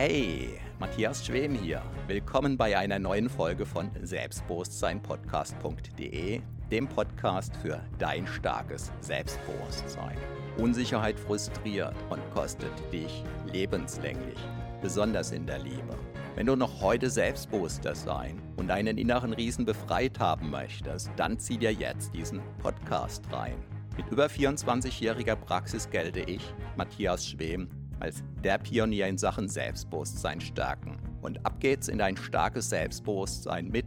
Hey, Matthias Schwem hier. Willkommen bei einer neuen Folge von Selbstbewusstseinpodcast.de, dem Podcast für dein starkes Selbstbewusstsein. Unsicherheit frustriert und kostet dich lebenslänglich, besonders in der Liebe. Wenn du noch heute selbstbewusster sein und deinen inneren Riesen befreit haben möchtest, dann zieh dir jetzt diesen Podcast rein. Mit über 24-jähriger Praxis gelte ich, Matthias Schwem, als der Pionier in Sachen Selbstbewusstsein stärken. Und ab geht's in dein starkes Selbstbewusstsein mit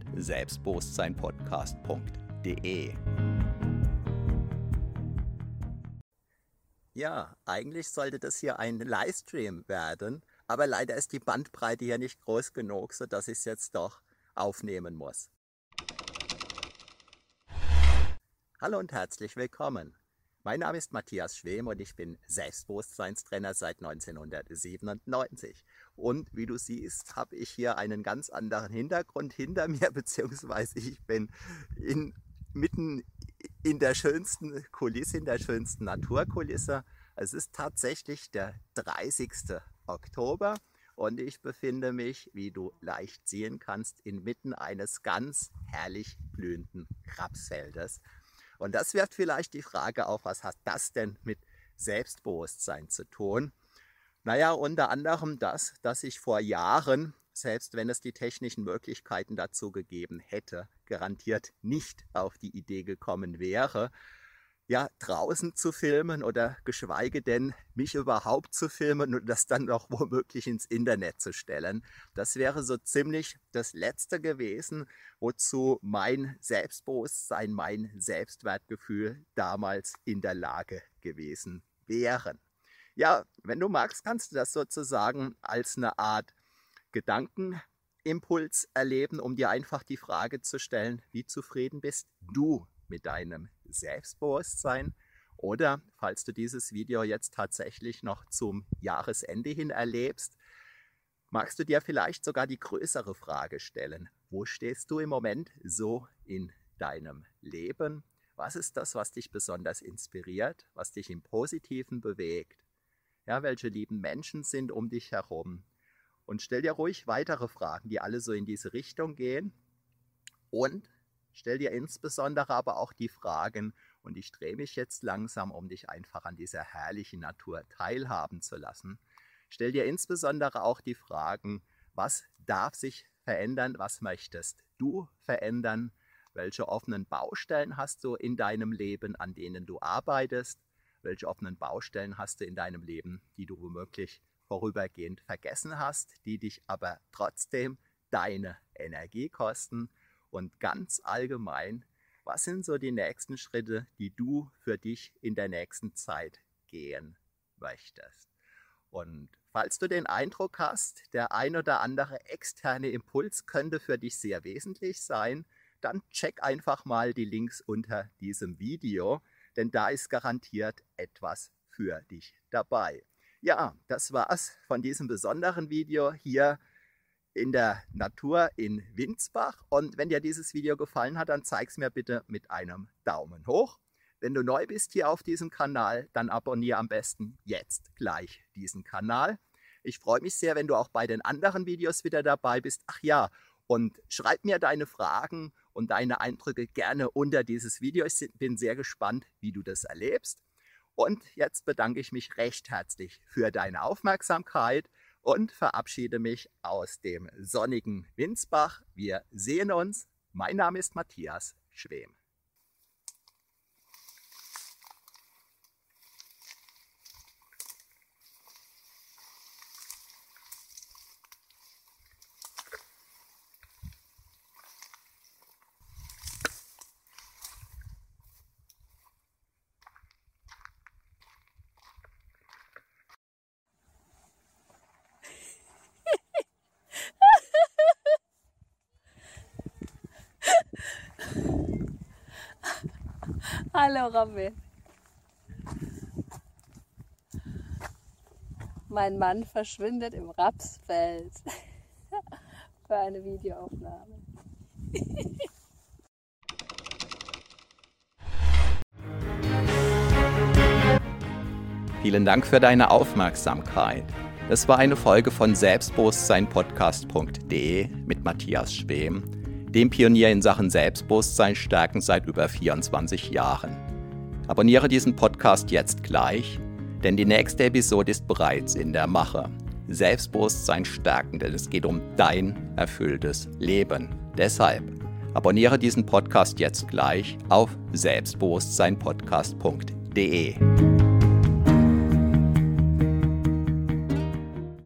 selbstbewusstseinpodcast.de. Ja, eigentlich sollte das hier ein Livestream werden, aber leider ist die Bandbreite hier nicht groß genug, sodass ich es jetzt doch aufnehmen muss. Hallo und herzlich willkommen. Mein Name ist Matthias Schwem und ich bin Selbstbewusstseinstrainer seit 1997. Und wie du siehst, habe ich hier einen ganz anderen Hintergrund hinter mir, beziehungsweise ich bin mitten in der schönsten Kulisse, in der schönsten Naturkulisse. Es ist tatsächlich der 30. Oktober und ich befinde mich, wie du leicht sehen kannst, inmitten eines ganz herrlich blühenden Rapsfeldes. Und das wirft vielleicht die Frage auf, was hat das denn mit Selbstbewusstsein zu tun? Naja, unter anderem das, dass ich vor Jahren, selbst wenn es die technischen Möglichkeiten dazu gegeben hätte, garantiert nicht auf die Idee gekommen wäre, ja, draußen zu filmen oder geschweige denn mich überhaupt zu filmen und das dann noch womöglich ins Internet zu stellen. Das wäre so ziemlich das Letzte gewesen, wozu mein Selbstbewusstsein, mein Selbstwertgefühl damals in der Lage gewesen wären. Ja, wenn du magst, kannst du das sozusagen als eine Art Gedankenimpuls erleben, um dir einfach die Frage zu stellen, wie zufrieden bist du mit deinem Selbstbewusstsein? Oder, falls du dieses Video jetzt tatsächlich noch zum Jahresende hin erlebst, magst du dir vielleicht sogar die größere Frage stellen: Wo stehst du im Moment so in deinem Leben? Was ist das, was dich besonders inspiriert, was dich im Positiven bewegt? Ja, welche lieben Menschen sind um dich herum? Und stell dir ruhig weitere Fragen, die alle so in diese Richtung gehen. Und stell dir insbesondere aber auch die Fragen, und ich drehe mich jetzt langsam, um dich einfach an dieser herrlichen Natur teilhaben zu lassen. Stell dir insbesondere auch die Fragen, was darf sich verändern, was möchtest du verändern, welche offenen Baustellen hast du in deinem Leben, an denen du arbeitest, welche offenen Baustellen hast du in deinem Leben, die du womöglich vorübergehend vergessen hast, die dich aber trotzdem deine Energie kosten. Und ganz allgemein, was sind so die nächsten Schritte, die du für dich in der nächsten Zeit gehen möchtest? Und falls du den Eindruck hast, der ein oder andere externe Impuls könnte für dich sehr wesentlich sein, dann check einfach mal die Links unter diesem Video, denn da ist garantiert etwas für dich dabei. Ja, das war's von diesem besonderen Video hier in der Natur in Windsbach. Und wenn dir dieses Video gefallen hat, dann zeig es mir bitte mit einem Daumen hoch. Wenn du neu bist hier auf diesem Kanal, dann abonniere am besten jetzt gleich diesen Kanal. Ich freue mich sehr, wenn du auch bei den anderen Videos wieder dabei bist. Ach ja, und schreib mir deine Fragen und deine Eindrücke gerne unter dieses Video. Ich bin sehr gespannt, wie du das erlebst. Und jetzt bedanke ich mich recht herzlich für deine Aufmerksamkeit und verabschiede mich aus dem sonnigen Windsbach. Wir sehen uns. Mein Name ist Matthias Schwem. Hallo Robin. Mein Mann verschwindet im Rapsfeld für eine Videoaufnahme. Vielen Dank für deine Aufmerksamkeit. Das war eine Folge von Selbstbewusstseinpodcast.de mit Matthias Schwem, dem Pionier in Sachen Selbstbewusstsein stärken seit über 24 Jahren. Abonniere diesen Podcast jetzt gleich, denn die nächste Episode ist bereits in der Mache. Selbstbewusstsein stärken, denn es geht um dein erfülltes Leben. Deshalb abonniere diesen Podcast jetzt gleich auf selbstbewusstseinpodcast.de.